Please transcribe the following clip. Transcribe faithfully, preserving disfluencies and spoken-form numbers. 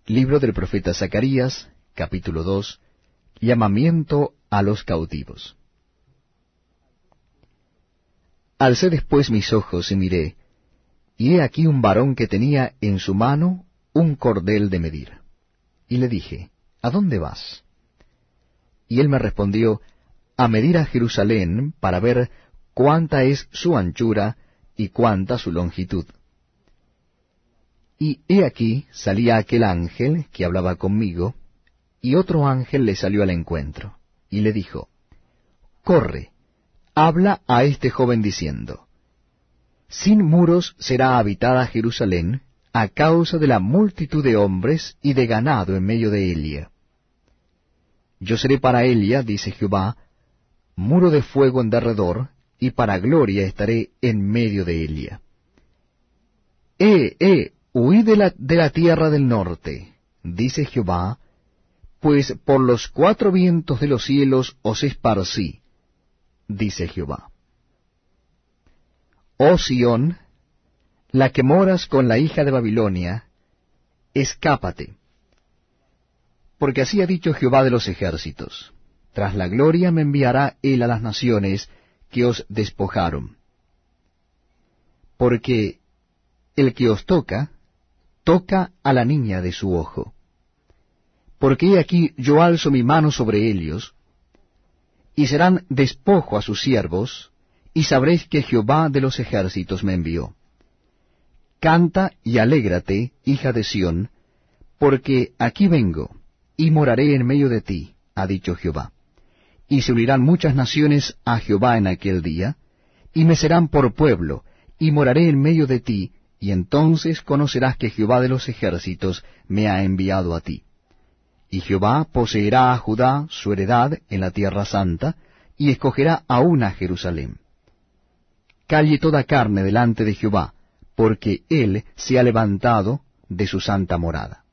Libro del profeta Zacarías, capítulo dos. Llamamiento a los cautivos. Alcé después mis ojos y miré, y he aquí un varón que tenía en su mano un cordel de medir. Y le dije, ¿a dónde vas? Y él me respondió, a medir a Jerusalén, para ver cuánta es su anchura y cuánta su longitud. Y he aquí salía aquel ángel que hablaba conmigo, y otro ángel le salió al encuentro, y le dijo, corre, habla a este joven diciendo, sin muros será habitada Jerusalén, a causa de la multitud de hombres y de ganado en medio de ella. Yo seré para ella, dice Jehová, muro de fuego en derredor, y para gloria estaré en medio de ella. Eh, eh, huid de la, de la tierra del norte, dice Jehová, pues por los cuatro vientos de los cielos os esparcí, dice Jehová. Oh Sión, la que moras con la hija de Babilonia, escápate. Porque así ha dicho Jehová de los ejércitos, tras la gloria me enviará él a las naciones que os despojaron. Porque el que os toca, toca a la niña de su ojo. Porque he aquí yo alzo mi mano sobre ellos, y serán despojo a sus siervos, y sabréis que Jehová de los ejércitos me envió. Canta y alégrate, hija de Sión, porque aquí vengo, y moraré en medio de ti, ha dicho Jehová. Y se unirán muchas naciones a Jehová en aquel día, y me serán por pueblo, y moraré en medio de ti, y entonces conocerás que Jehová de los ejércitos me ha enviado a ti. Y Jehová poseerá a Judá su heredad en la tierra santa, y escogerá aún a Jerusalén. Calle toda carne delante de Jehová, porque él se ha levantado de su santa morada.